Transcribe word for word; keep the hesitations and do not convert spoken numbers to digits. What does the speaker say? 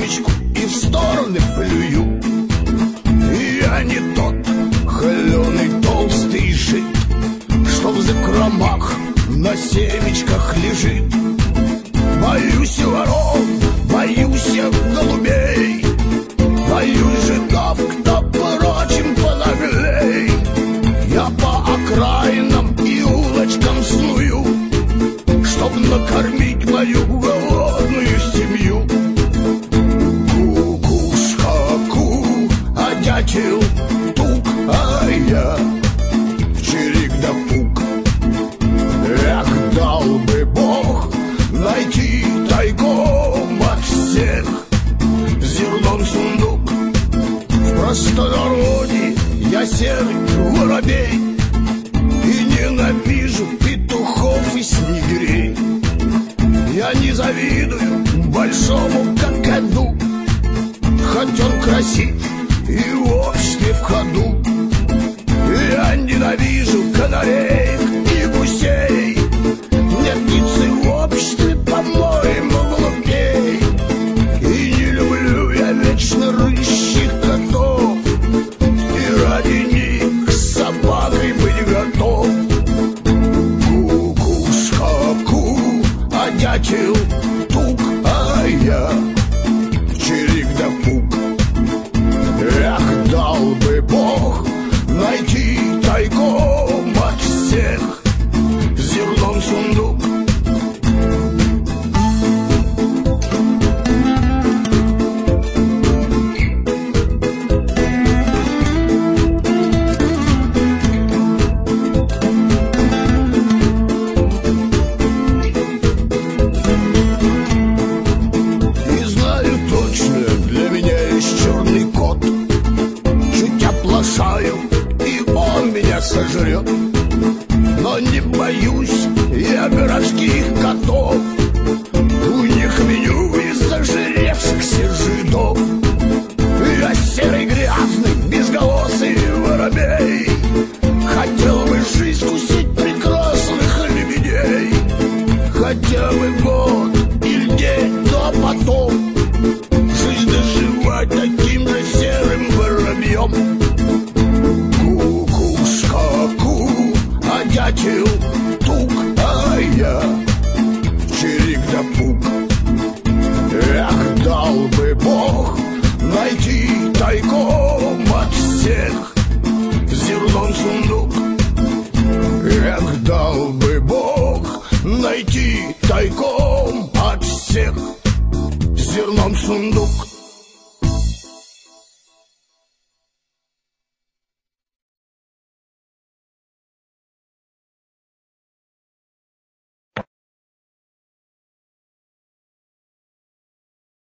семечку и в стороны плюю. Я не тот холеный толстый жид, что в закромах на семечках лежит. Боюсь воров, боюсь я голубей, боюсь жидов, кто прочим понаглей. Я по окраинам и улочкам сную, чтоб накормить мою голодную семью. Кукушка ку, а дятел тук, а я в чирик да пук. Эх, дал бы Бог найти тайком от всех зерном сундук. В простонародье я серый воробей и ненавижу петухов и снегирей. Я не завидую большому какаду, хоть он красив и в обществе в ходу. Я ненавижу канареек и гусей, нет птицы в обществе, по-моему, глупей. И не люблю я вечно рыщих котов, и ради них с собакой быть готов. Кукушка ку, а дятел тук, а я в чирик да пук. Эх, дал бы Бог найти тайком от всех зерном сундук. И знаю точно, для меня есть черный кот. Чуть оплошаю, и он меня сожрет. Но не боюсь я городских котов, у них меню из зажиревшихся жидов. Я серый грязный безголосый воробей, хотел бы жизнь вкусить прекрасных лебедей. Хотя бы год или день, но потом жизнь доживать таким же серым воробьем. Кукушка ку, а дятел тук, а я в чирик да пук. Эх, дал бы Бог найти тайком от всех зерном сундук. Эх, дал бы Бог найти тайком от всех зерном сундук.